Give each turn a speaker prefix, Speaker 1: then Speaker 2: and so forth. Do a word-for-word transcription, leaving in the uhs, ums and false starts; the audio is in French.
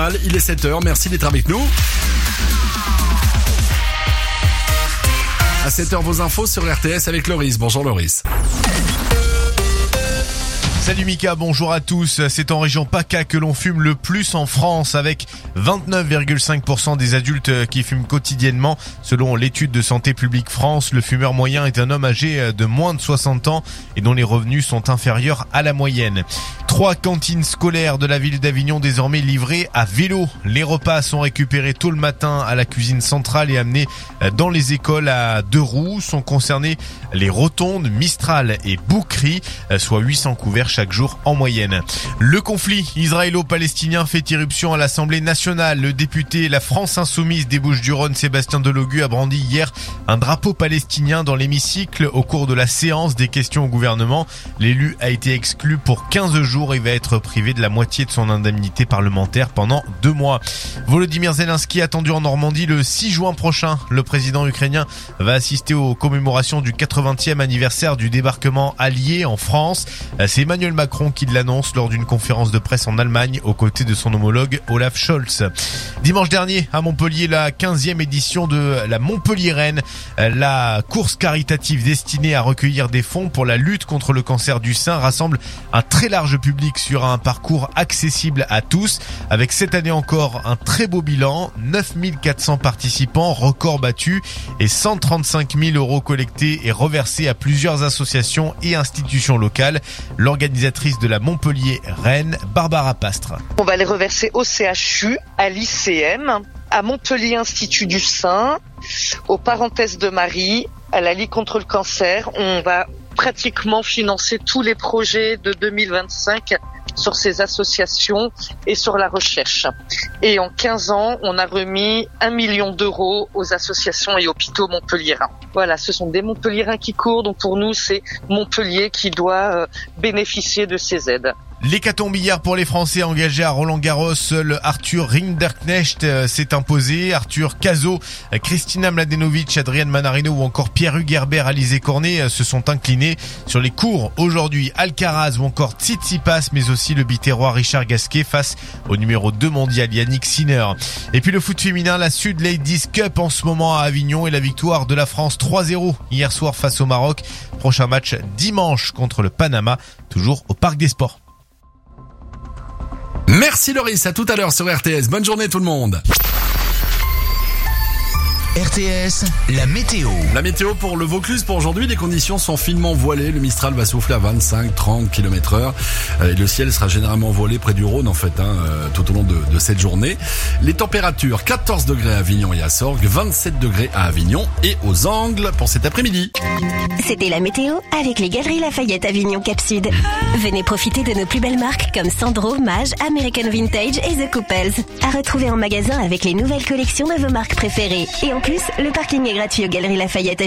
Speaker 1: journal, il est sept heures, merci d'être avec nous. À sept heures, vos infos sur R T S avec Loris. Bonjour Loris.
Speaker 2: Salut Mika, bonjour à tous. C'est en région PACA que l'on fume le plus en France avec vingt-neuf virgule cinq pour cent des adultes qui fument quotidiennement. Selon l'étude de Santé publique France, le fumeur moyen est un homme âgé de moins de soixante ans et dont les revenus sont inférieurs à la moyenne. Trois cantines scolaires de la ville d'Avignon désormais livrées à vélo. Les repas sont récupérés tôt le matin à la cuisine centrale et amenés dans les écoles à deux roues. Sont concernés les rotondes, Mistral et Boukri, soit huit cents couverts chaque jour en moyenne. Le conflit israélo-palestinien fait irruption à l'Assemblée nationale. Le député La France Insoumise des Bouches-du-Rhône, Sébastien Delogu, a brandi hier un drapeau palestinien dans l'hémicycle au cours de la séance des questions au gouvernement. L'élu a été exclu pour quinze jours et va être privé de la moitié de son indemnité parlementaire pendant deux mois. Volodymyr Zelensky attendu en Normandie le six juin prochain. Le président ukrainien va assister aux commémorations du quatre-vingtième anniversaire du débarquement allié en France. C'est Emmanuel Macron qui l'annonce lors d'une conférence de presse en Allemagne aux côtés de son homologue Olaf Scholz. Dimanche dernier à Montpellier, la quinzième édition de la Montpellier Rennes, la course caritative destinée à recueillir des fonds pour la lutte contre le cancer du sein, rassemble un très large public sur un parcours accessible à tous. Avec cette année encore un très beau bilan, neuf mille quatre cents participants, record battu et cent trente-cinq mille euros collectés et reversés à plusieurs associations et institutions locales. L'organisatrice de la Montpellier Rennes, Barbara Pastre.
Speaker 3: On va les reverser au C H U, à l'I C M, à Montpellier Institut du Sein, aux Parenthèses de Marie, à la Ligue contre le cancer. On va pratiquement financer tous les projets de deux mille vingt-cinq sur ces associations et sur la recherche. Et en quinze ans, on a remis un million d'euros aux associations et hôpitaux montpelliérains. Voilà, ce sont des Montpelliérains qui courent, donc pour nous, c'est Montpellier qui doit bénéficier de ces aides.
Speaker 2: L'hécatombe hier pour les Français engagés à Roland-Garros. Seul Arthur Rinderknecht s'est imposé. Arthur Cazot, Kristina Mladenovic, Adrian Manarino ou encore Pierre-Hugues Herbert, Alizé Cornet se sont inclinés. Sur les cours aujourd'hui, Alcaraz ou encore Tsitsipas, mais aussi le Biterrois Richard Gasquet face au numéro deux mondial Yannick Sinner. Et puis le foot féminin, la Sud Ladies Cup en ce moment à Avignon et la victoire de la France trois zéro hier soir face au Maroc. Prochain match dimanche contre le Panama, toujours au Parc des Sports.
Speaker 1: Merci Loris, à tout à l'heure sur R T S. Bonne journée tout le monde.
Speaker 4: R T S, la météo.
Speaker 1: La météo pour le Vaucluse pour aujourd'hui, les conditions sont finement voilées. Le Mistral va souffler à vingt-cinq à trente kilomètres heure. Et le ciel sera généralement voilé près du Rhône en fait, hein, tout au long de, de cette journée. Les températures, quatorze degrés à Avignon et à Sorgues, vingt-sept degrés à Avignon et aux Angles pour cet après-midi.
Speaker 5: C'était la météo avec les Galeries Lafayette Avignon Cap Sud. Venez profiter de nos plus belles marques comme Sandro, Mage, American Vintage et The Couples. À retrouver en magasin avec les nouvelles collections de vos marques préférées. Et en plus, le parking est gratuit aux Galeries Lafayette.